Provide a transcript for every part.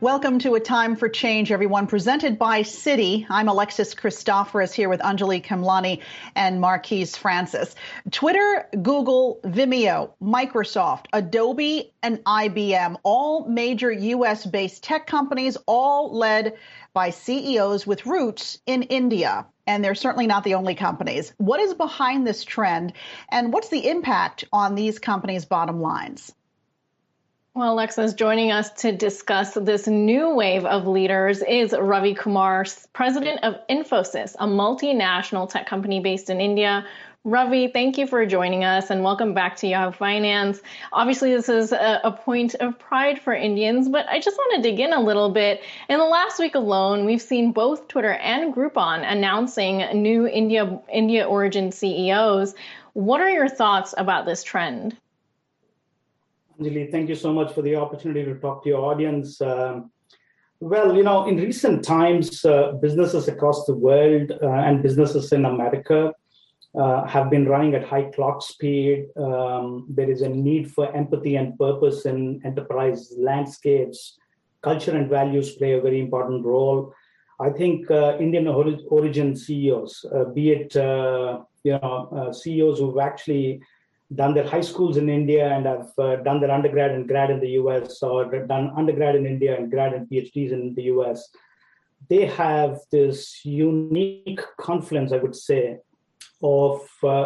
Welcome to A Time for Change, everyone, presented by Citi. I'm Alexis Christoforous here with Anjali Khemlani and Marquise Francis. Twitter, Google, Vimeo, Microsoft, Adobe, and IBM, all major U.S.-based tech companies, all led by CEOs with roots in India. And they're certainly not the only companies. What is behind this trend, and what's the impact on these companies' bottom lines? Well, Alexis, joining us to discuss this new wave of leaders is Ravi Kumar, president of Infosys, a multinational tech company based in India. Ravi, thank you for joining us and welcome back to Yahoo Finance. Obviously, this is a point of pride for Indians, but I just want to dig in a little bit. In the last week alone, we've seen both Twitter and Groupon announcing new India origin CEOs. What are your thoughts about this trend? Anjali, thank you so much for the opportunity to talk to your audience. Well, in recent times, businesses across the world and businesses in America have been running at high clock speed. There is a need for empathy and purpose in enterprise landscapes. Culture and values play a very important role. I think Indian origin CEOs, be it CEOs who've actually done their high schools in India and have done their undergrad and grad in the US, or done undergrad in India and grad and PhDs in the US, they have this unique confluence, I would say, of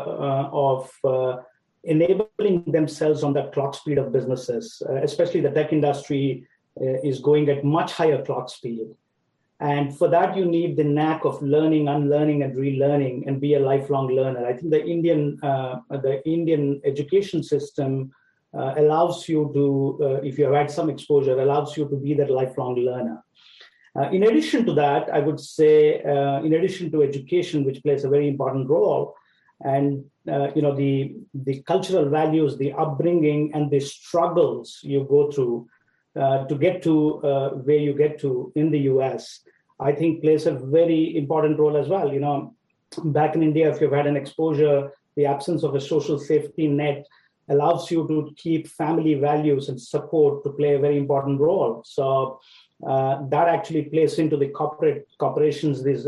enabling themselves on the clock speed of businesses, especially the tech industry is going at much higher clock speed. And for that, you need the knack of learning, unlearning, and relearning, and be a lifelong learner. I think the Indian education system allows you to, if you have had some exposure, allows you to be that lifelong learner. In addition to that, I would say, in addition to education, which plays a very important role, and the cultural values, the upbringing, and the struggles you go through to get to where you get to in the US, I think plays a very important role as well. Back in India, if you've had an exposure, the absence of a social safety net allows you to keep family values and support to play a very important role. So that actually plays into the corporations these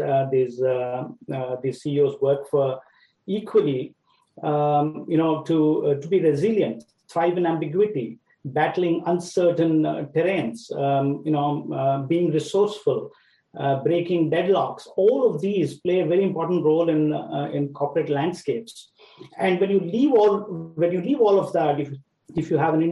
CEOs work for equally, to be resilient, thrive in ambiguity, battling uncertain terrains, being resourceful, breaking deadlocks. All of these play a very important role in corporate landscapes. And when you leave all of that, if you have an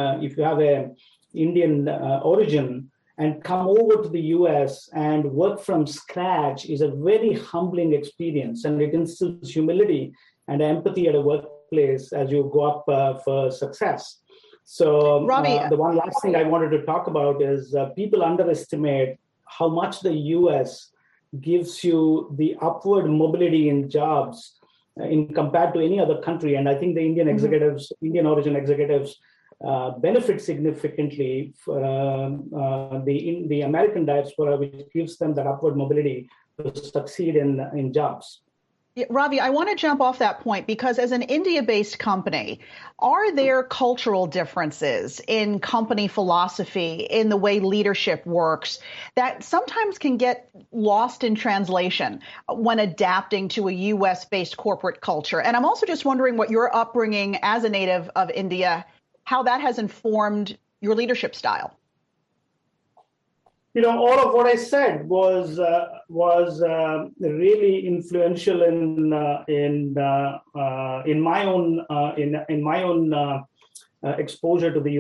Indian origin and come over to the US and work from scratch, is a very humbling experience, and it instills humility and empathy at a workplace as you go up for success. So Ravi, the one last thing I wanted to talk about is people underestimate how much the US gives you the upward mobility in jobs in compared to any other country. And I think the Indian executives, Indian origin executives, benefit significantly from the American diaspora, which gives them that upward mobility to succeed in jobs. Yeah, Ravi, I want to jump off that point because as an India-based company, are there cultural differences in company philosophy, in the way leadership works, that sometimes can get lost in translation when adapting to a U.S.-based corporate culture? And I'm also just wondering what your upbringing as a native of India, how that has informed your leadership style. All of what I said was really influential in my own exposure to the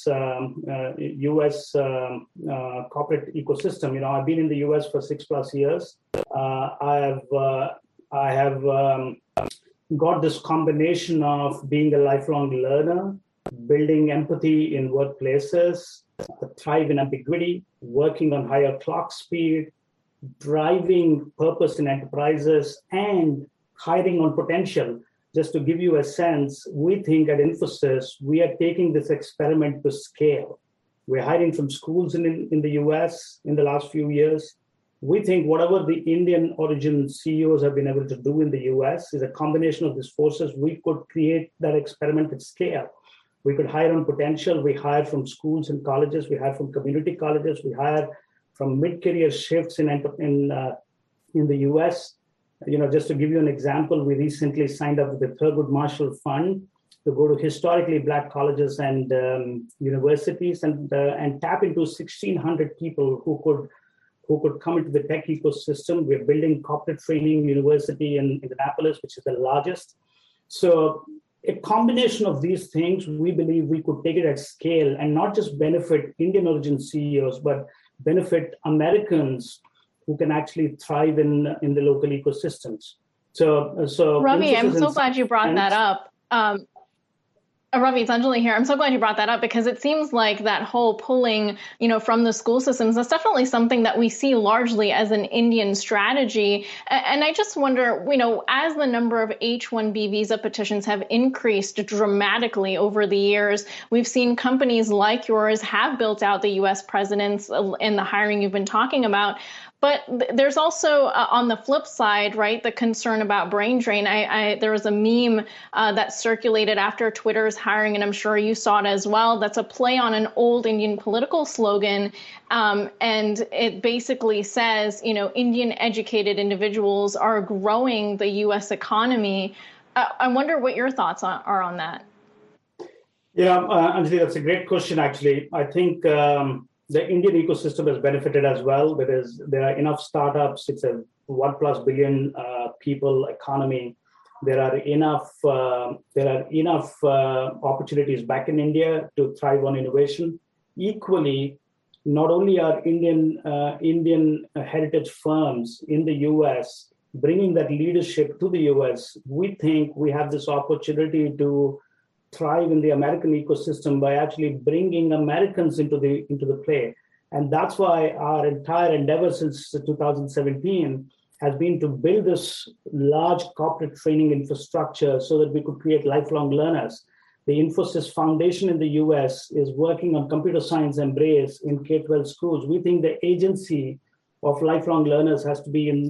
U.S. Corporate ecosystem. I've been in the U.S. for 6+ years. I have got this combination of being a lifelong learner, building empathy in workplaces, thrive in ambiguity, working on higher clock speed, driving purpose in enterprises, and hiring on potential. Just to give you a sense, we think at Infosys, we are taking this experiment to scale. We're hiring from schools in the US in the last few years. We think whatever the Indian origin CEOs have been able to do in the US is a combination of these forces. We could create that experiment at scale. We could hire on potential. We hire from schools and colleges. We hire from community colleges. We hire from mid-career shifts in the US. Just to give you an example, we recently signed up with the Thurgood Marshall Fund to go to historically Black colleges and universities and tap into 1,600 people who could come into the tech ecosystem. We're building corporate training university in Indianapolis, which is the largest. So a combination of these things, we believe we could take it at scale and not just benefit Indian origin CEOs, but benefit Americans who can actually thrive in the local ecosystems. So Ravi, I'm so glad you brought that up. Ravi, it's Anjali here. I'm so glad you brought that up because it seems like that whole pulling, from the school systems, that's definitely something that we see largely as an Indian strategy. And I just wonder, as the number of H-1B visa petitions have increased dramatically over the years, we've seen companies like yours have built out the U.S. presence in the hiring you've been talking about. But there's also, on the flip side, right, the concern about brain drain. There was a meme that circulated after Twitter's hiring, and I'm sure you saw it as well. That's a play on an old Indian political slogan. And it basically says, Indian educated individuals are growing the U.S. economy. I wonder what your thoughts are on that. Yeah, Anjali, that's a great question, actually. I think the Indian ecosystem has benefited as well because there are enough startups. It's a 1+ billion people economy. There are enough opportunities back in India to thrive on innovation. Equally, not only are Indian heritage firms in the US bringing that leadership to the US, we think we have this opportunity to thrive in the American ecosystem by actually bringing Americans into the play. And that's why our entire endeavor since 2017 has been to build this large corporate training infrastructure so that we could create lifelong learners. The Infosys Foundation in the US is working on computer science embrace in K-12 schools. We think the agency of lifelong learners has to be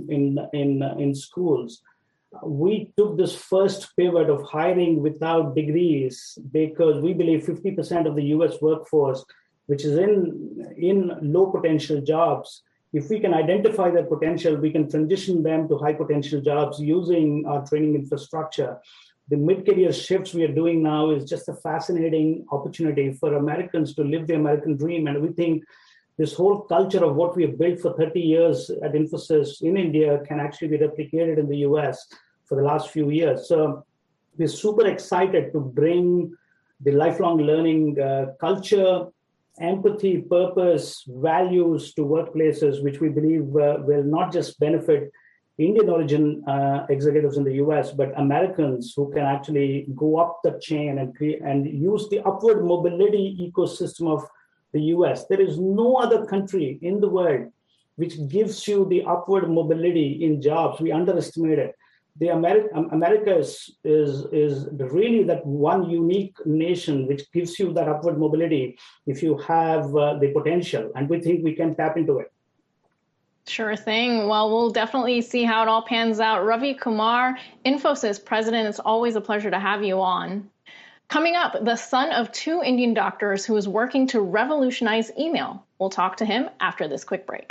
in schools. We took this first pivot of hiring without degrees because we believe 50% of the US workforce, which is in low potential jobs, if we can identify their potential, we can transition them to high potential jobs using our training infrastructure. The mid-career shifts we are doing now is just a fascinating opportunity for Americans to live the American dream. And we think this whole culture of what we have built for 30 years at Infosys in India can actually be replicated in the US for the last few years. So we're super excited to bring the lifelong learning culture, empathy, purpose, values to workplaces, which we believe will not just benefit Indian origin executives in the US, but Americans who can actually go up the chain and use the upward mobility ecosystem of the US. There is no other country in the world which gives you the upward mobility in jobs. We underestimate it. America is really that one unique nation which gives you that upward mobility if you have the potential, and we think we can tap into it. Sure thing. Well, we'll definitely see how it all pans out. Ravi Kumar, Infosys president, it's always a pleasure to have you on. Coming up, the son of 2 Indian doctors who is working to revolutionize email. We'll talk to him after this quick break.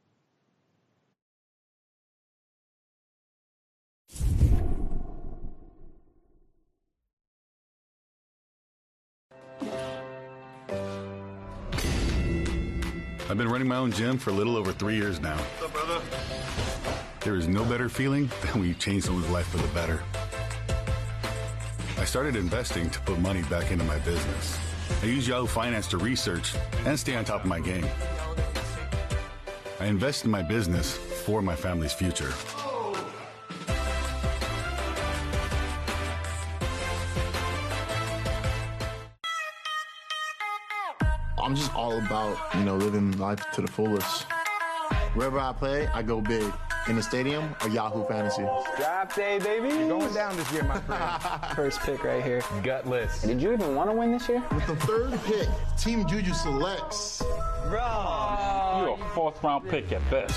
I've been running my own gym for a little over 3 years now. What's up, brother? There is no better feeling than when you change someone's life for the better. I started investing to put money back into my business. I use Yahoo Finance to research and stay on top of my game. I invest in my business for my family's future. I'm just all about, living life to the fullest. Wherever I play, I go big. In the stadium or Yahoo Fantasy. Draft day, baby. You're going down this year, my friend. First pick right here. Gutless. Did you even want to win this year? With the 3rd pick, Team Juju selects. Bro. You're a 4th-round pick at best.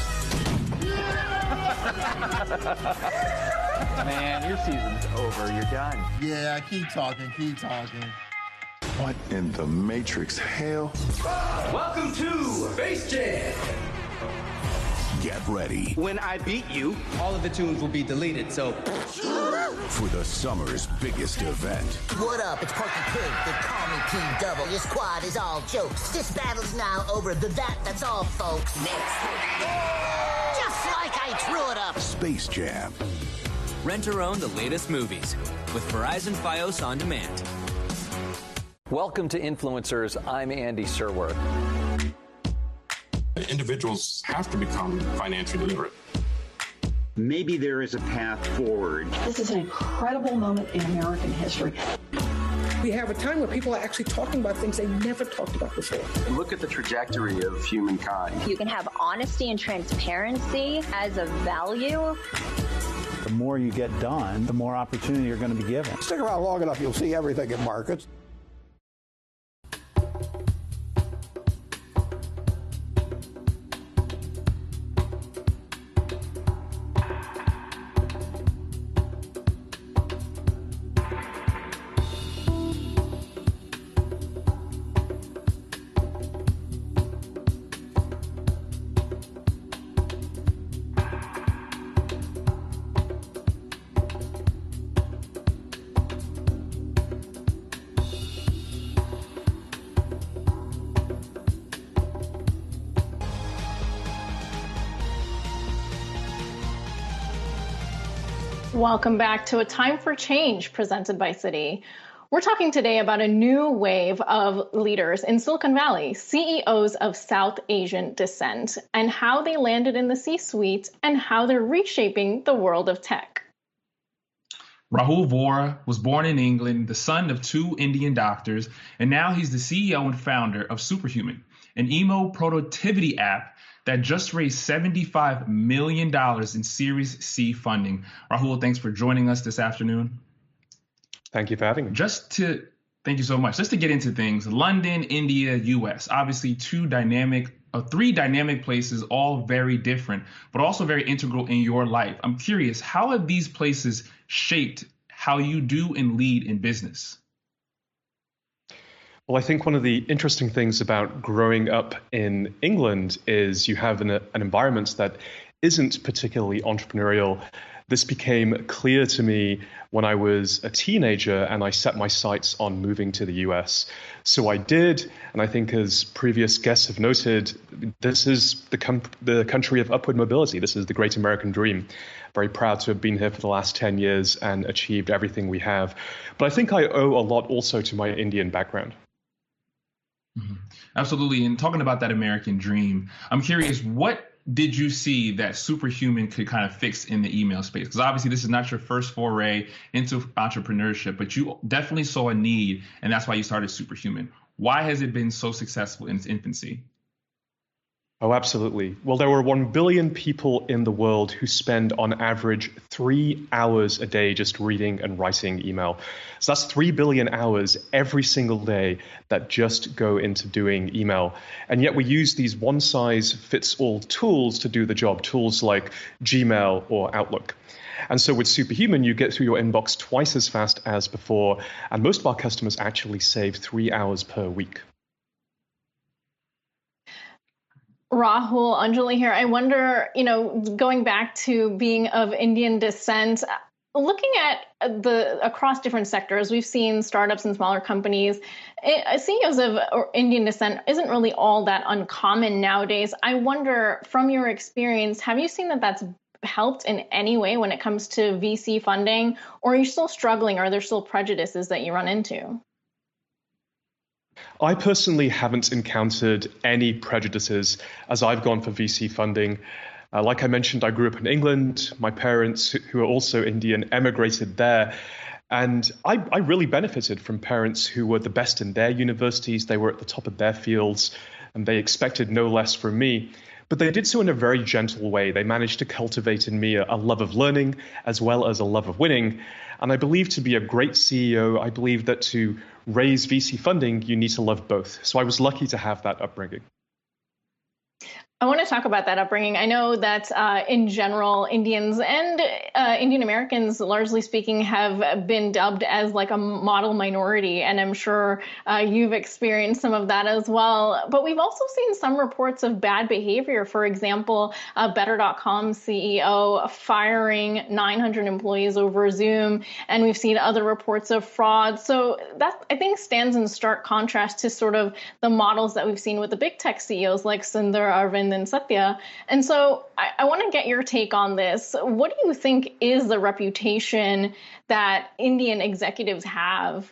Man, your season's over. You're done. Yeah, keep talking. What in the Matrix hell? Welcome to Space Jam. Get ready. When I beat you, all of the tunes will be deleted, so... For the summer's biggest event. What up? It's Parky Pig. They call me King Double. Your squad is all jokes. This battle's now over. That's all, folks. Next. Just like I drew it up. Space Jam. Rent or own the latest movies with Verizon Fios On Demand. Welcome to Influencers. I'm Andy Serwer. Individuals have to become financially literate. Maybe there is a path forward. This is an incredible moment in American history. We have a time where people are actually talking about things they never talked about before. Look at the trajectory of humankind. You can have honesty and transparency as a value. The more you get done, the more opportunity you're going to be given. Stick around long enough, you'll see everything in markets. Welcome back to A Time for Change presented by Citi. We're talking today about a new wave of leaders in Silicon Valley, CEOs of South Asian descent, and how they landed in the C-suite and how they're reshaping the world of tech. Rahul Vohra was born in England, the son of two Indian doctors, and now he's the CEO and founder of Superhuman, an emo productivity app that just raised $75 million in Series C funding. Rahul, thanks for joining us this afternoon. Thank you for having me. Thank you so much. Just to get into things, London, India, US, obviously three dynamic places, all very different, but also very integral in your life. I'm curious, how have these places shaped how you do and lead in business? Well, I think one of the interesting things about growing up in England is you have an environment that isn't particularly entrepreneurial. This became clear to me when I was a teenager and I set my sights on moving to the US. So I did, and I think as previous guests have noted, this is the country of upward mobility. This is the great American dream. Very proud to have been here for the last 10 years and achieved everything we have. But I think I owe a lot also to my Indian background. Mm-hmm. Absolutely. And talking about that American dream, I'm curious, what did you see that Superhuman could kind of fix in the email space? Because obviously this is not your first foray into entrepreneurship, but you definitely saw a need, and that's why you started Superhuman. Why has it been so successful in its infancy? Oh, absolutely. Well, there were 1 billion people in the world who spend on average 3 hours a day just reading and writing email. So that's 3 billion hours every single day that just go into doing email. And yet we use these one-size-fits-all tools to do the job, tools like Gmail or Outlook. And so with Superhuman, you get through your inbox twice as fast as before. And most of our customers actually save 3 hours per week. Rahul, Anjali here. I wonder, going back to being of Indian descent, looking at across different sectors, we've seen startups and smaller companies. CEOs of Indian descent isn't really all that uncommon nowadays. I wonder, from your experience, have you seen that that's helped in any way when it comes to VC funding, or are you still struggling? Are there still prejudices that you run into? I personally haven't encountered any prejudices as I've gone for VC funding. Like I mentioned, I grew up in England. My parents, who are also Indian, emigrated there. And I really benefited from parents who were the best in their universities. They were at the top of their fields, and they expected no less from me. But they did so in a very gentle way. They managed to cultivate in me a love of learning as well as a love of winning. And I believe to be a great CEO, I believe that to raise VC funding, you need to love both. So I was lucky to have that upbringing. I want to talk about that upbringing. I know that in general, Indians and Indian Americans, largely speaking, have been dubbed as like a model minority. And I'm sure you've experienced some of that as well. But we've also seen some reports of bad behavior. For example, Better.com CEO firing 900 employees over Zoom. And we've seen other reports of fraud. So that, I think, stands in stark contrast to sort of the models that we've seen with the big tech CEOs like Sundar, Arvind, and Satya. And so I want to get your take on this. What do you think is the reputation that Indian executives have?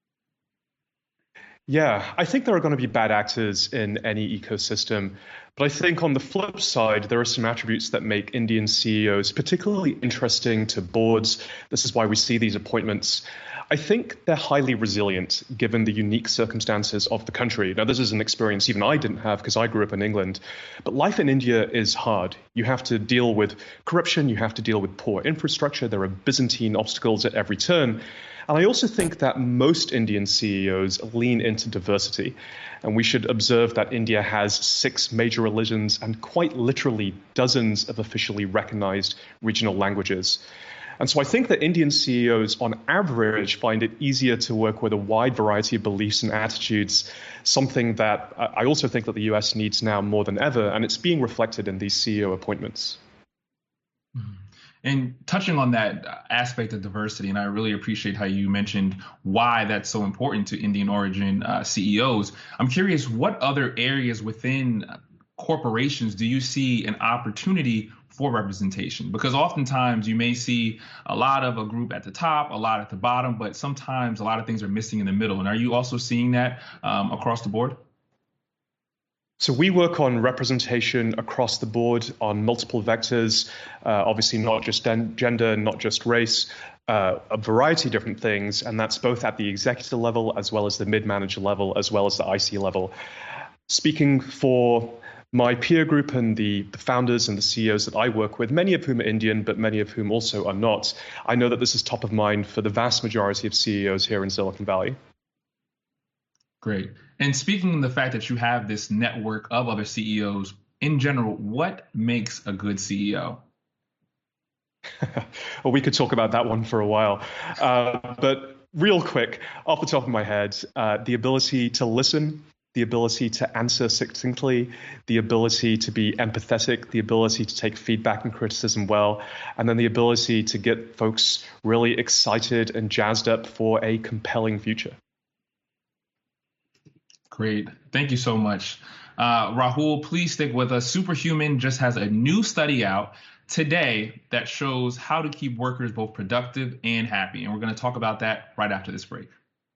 Yeah, I think there are going to be bad actors in any ecosystem. But I think on the flip side, there are some attributes that make Indian CEOs particularly interesting to boards. This is why we see these appointments. I think they're highly resilient given the unique circumstances of the country. Now, this is an experience even I didn't have because I grew up in England. But life in India is hard. You have to deal with corruption. You have to deal with poor infrastructure. There are Byzantine obstacles at every turn. And I also think that most Indian CEOs lean into diversity. And we should observe that India has 6 major religions and quite literally dozens of officially recognized regional languages. And so I think that Indian CEOs, on average, find it easier to work with a wide variety of beliefs and attitudes, something that I also think that the US needs now more than ever, and it's being reflected in these CEO appointments. And touching on that aspect of diversity, and I really appreciate how you mentioned why that's so important to Indian origin CEOs, I'm curious, what other areas within corporations do you see an opportunity for representation? Because oftentimes you may see a lot of a group at the top, a lot at the bottom, but sometimes a lot of things are missing in the middle. And are you also seeing that across the board? So we work on representation across the board on multiple vectors, obviously not just gender, not just race, a variety of different things. And that's both at the executive level as well as the mid-manager level, as well as the IC level. Speaking for my peer group and the founders and the CEOs that I work with, many of whom are Indian, but many of whom also are not, I know that this is top of mind for the vast majority of CEOs here in Silicon Valley. Great. And speaking of the fact that you have this network of other CEOs, in general, what makes a good CEO? Well, we could talk about that one for a while. But real quick, off the top of my head, the ability to listen, the ability to answer succinctly, the ability to be empathetic, the ability to take feedback and criticism well, and then the ability to get folks really excited and jazzed up for a compelling future. Great. Thank you so much. Rahul, please stick with us. Superhuman just has a new study out today that shows how to keep workers both productive and happy. And we're going to talk about that right after this break.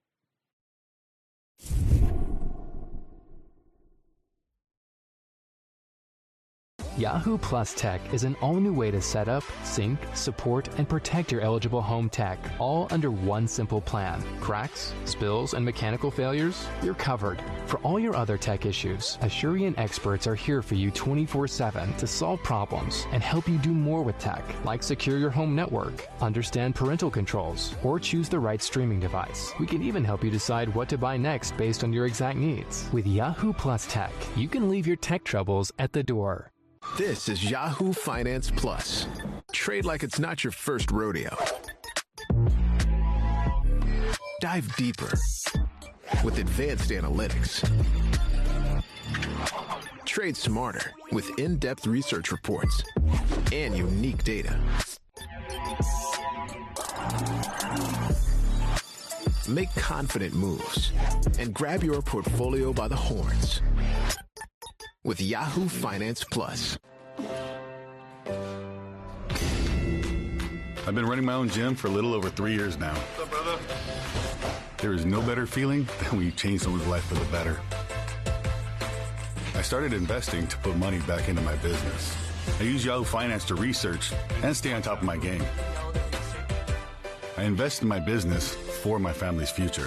Yahoo Plus Tech is an all-new way to set up, sync, support, and protect your eligible home tech, all under one simple plan. Cracks, spills, and mechanical failures? You're covered. For all your other tech issues, Asurion experts are here for you 24/7 to solve problems and help you do more with tech, like secure your home network, understand parental controls, or choose the right streaming device. We can even help you decide what to buy next based on your exact needs. With Yahoo Plus Tech, you can leave your tech troubles at the door. This is Yahoo Finance Plus. Trade like it's not your first rodeo. Dive deeper with advanced analytics. Trade smarter with in-depth research reports and unique data. Make confident moves and grab your portfolio by the horns with Yahoo Finance Plus. I've been running my own gym for a little over 3 years now. What's up, brother? There is no better feeling than when you change someone's life for the better. I started investing to put money back into my business. I use Yahoo Finance to research and stay on top of my game. I invest in my business for my family's future.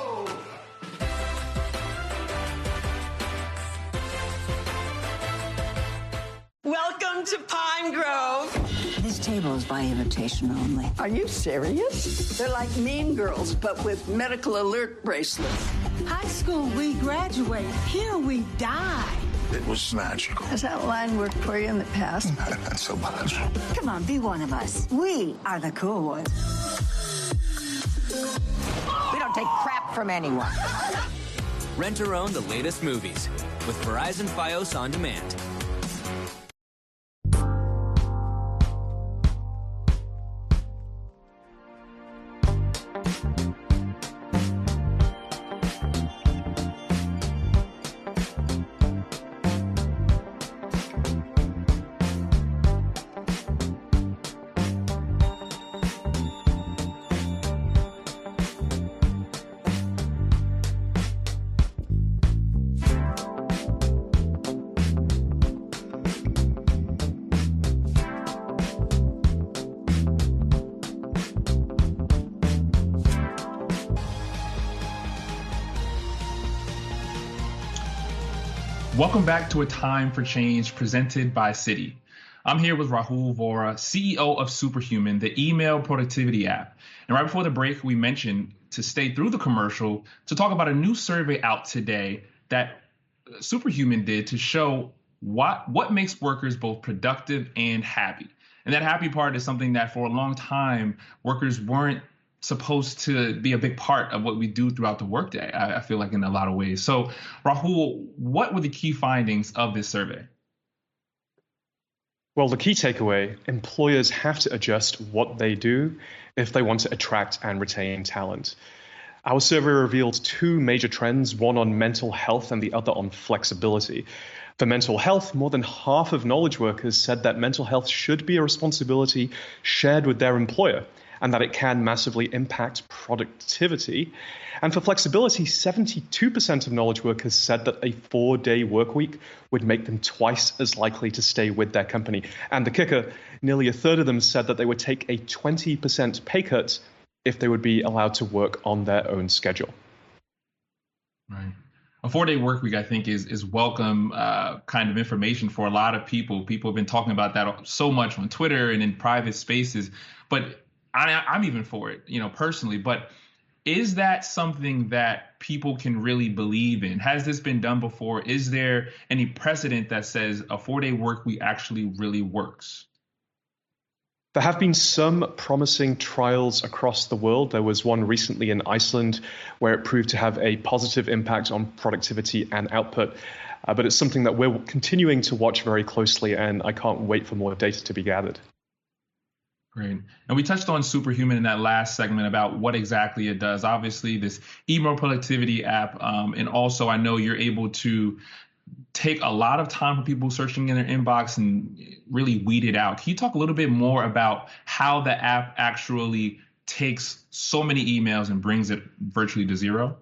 Welcome to Pine Grove. This table is by invitation only. Are you serious? They're like Mean Girls, but with medical alert bracelets. High school, we graduate. Here we die. It was magical. Has that line worked for you in the past? Not so much. Come on, be one of us. We are the cool ones. We don't take crap from anyone. Rent or own the latest movies with Verizon Fios On Demand. Welcome back to A Time for Change presented by Citi. I'm here with Rahul Vohra, CEO of Superhuman, the email productivity app. And right before the break, we mentioned to stay through the commercial to talk about a new survey out today that Superhuman did to show what makes workers both productive and happy. And that happy part is something that for a long time, workers weren't supposed to be a big part of what we do throughout the workday, I feel like, in a lot of ways. So, Rahul, what were the key findings of this survey? Well, the key takeaway, employers have to adjust what they do if they want to attract and retain talent. Our survey revealed two major trends, one on mental health and the other on flexibility. For mental health, more than half of knowledge workers said that mental health should be a responsibility shared with their employer, and that it can massively impact productivity. And for flexibility, 72% of knowledge workers said that a 4-day work week would make them twice as likely to stay with their company. And the kicker, nearly a third of them said that they would take a 20% pay cut if they would be allowed to work on their own schedule. Right. A 4-day work week, I think, is welcome kind of information for a lot of people. People have been talking about that so much on Twitter and in private spaces. But I'm even for it, personally. But is that something that people can really believe in? Has this been done before? Is there any precedent that says a 4-day work week actually really works? There have been some promising trials across the world. There was one recently in Iceland where it proved to have a positive impact on productivity and output. But it's something that we're continuing to watch very closely, and I can't wait for more data to be gathered. Great. And we touched on Superhuman in that last segment about what exactly it does. Obviously, this email productivity app, and also I know you're able to take a lot of time for people searching in their inbox and really weed it out. Can you talk a little bit more about how the app actually takes so many emails and brings it virtually to zero?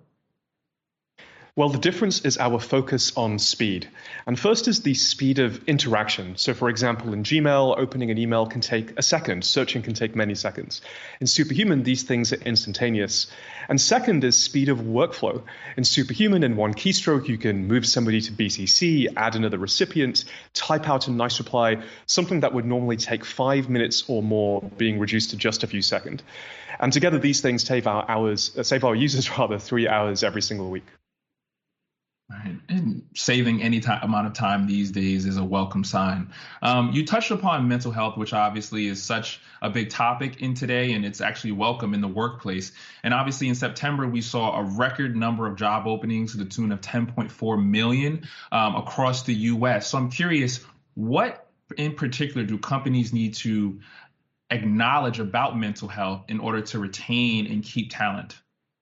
Well, the difference is our focus on speed. And first is the speed of interaction. So for example, in Gmail, opening an email can take a second. Searching can take many seconds. In Superhuman, these things are instantaneous. And second is speed of workflow. In Superhuman, in one keystroke, you can move somebody to BCC, add another recipient, type out a nice reply, something that would normally take 5 minutes or more being reduced to just a few seconds. And together, these things save our users 3 hours every single week. Right. And saving any amount of time these days is a welcome sign. You touched upon mental health, which obviously is such a big topic in today, and it's actually welcome in the workplace. And obviously in September, we saw a record number of job openings to the tune of 10.4 million across the U.S. So I'm curious, what in particular do companies need to acknowledge about mental health in order to retain and keep talent?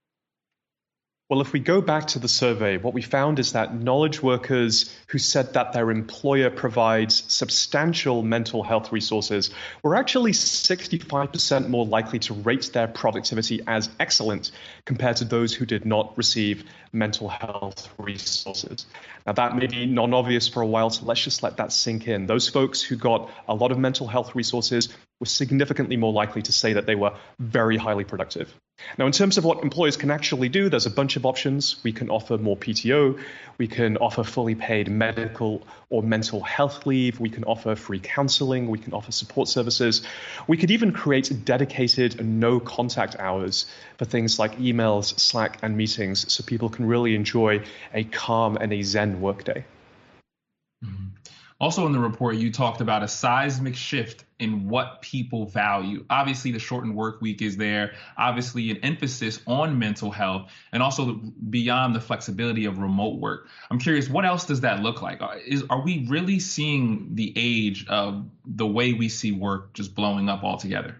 Well, if we go back to the survey, what we found is that knowledge workers who said that their employer provides substantial mental health resources were actually 65% more likely to rate their productivity as excellent compared to those who did not receive mental health resources. Now, that may be non-obvious for a while, so let's just let that sink in. Those folks who got a lot of mental health resources were significantly more likely to say that they were very highly productive. Now, in terms of what employers can actually do, there's a bunch of options. We can offer more PTO. We can offer fully paid medical or mental health leave. We can offer free counseling. We can offer support services. We could even create dedicated no contact hours for things like emails, Slack, and meetings so people can really enjoy a calm and a zen workday. Also in the report, you talked about a seismic shift in what people value. Obviously, the shortened work week is there, obviously an emphasis on mental health, and also beyond the flexibility of remote work. I'm curious, what else does that look like? Are we really seeing the age of the way we see work just blowing up altogether?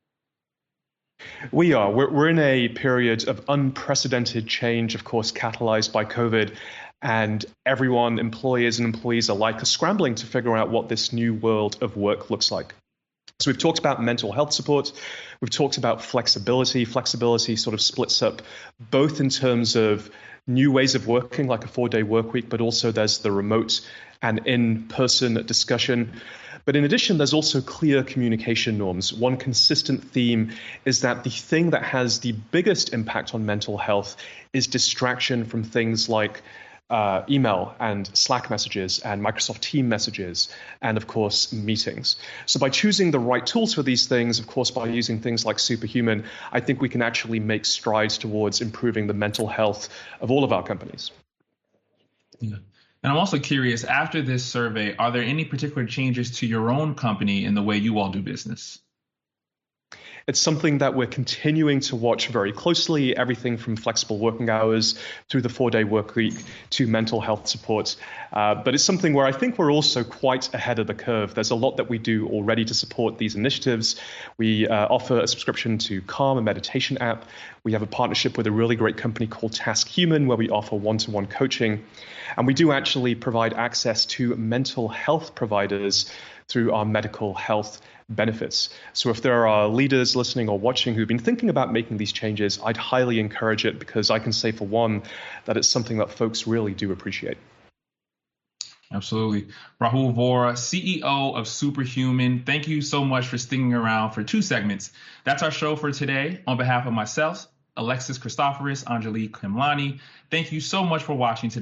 We are. We're in a period of unprecedented change, of course, catalyzed by COVID. And everyone, employers and employees alike, are scrambling to figure out what this new world of work looks like. So we've talked about mental health support. We've talked about flexibility. Flexibility sort of splits up both in terms of new ways of working, like a 4-day work week, but also there's the remote and in-person discussion. But in addition, there's also clear communication norms. One consistent theme is that the thing that has the biggest impact on mental health is distraction from things like email and Slack messages and Microsoft Teams messages and, of course, meetings. So by choosing the right tools for these things, of course, by using things like Superhuman, I think we can actually make strides towards improving the mental health of all of our companies. Yeah. And I'm also curious, after this survey, are there any particular changes to your own company in the way you all do business? It's something that we're continuing to watch very closely, everything from flexible working hours through the 4-day work week to mental health support. But it's something where I think we're also quite ahead of the curve. There's a lot that we do already to support these initiatives. We offer a subscription to Calm, a meditation app. We have a partnership with a really great company called TaskHuman, where we offer one-to-one coaching. And we do actually provide access to mental health providers through our medical health benefits. So if there are leaders listening or watching who've been thinking about making these changes, I'd highly encourage it, because I can say for one that it's something that folks really do appreciate. Absolutely. Rahul Vohra, CEO of Superhuman, thank you so much for sticking around for 2 segments. That's our show for today. On behalf of myself, Alexis Christoforous, Anjali Khemlani, thank you so much for watching today.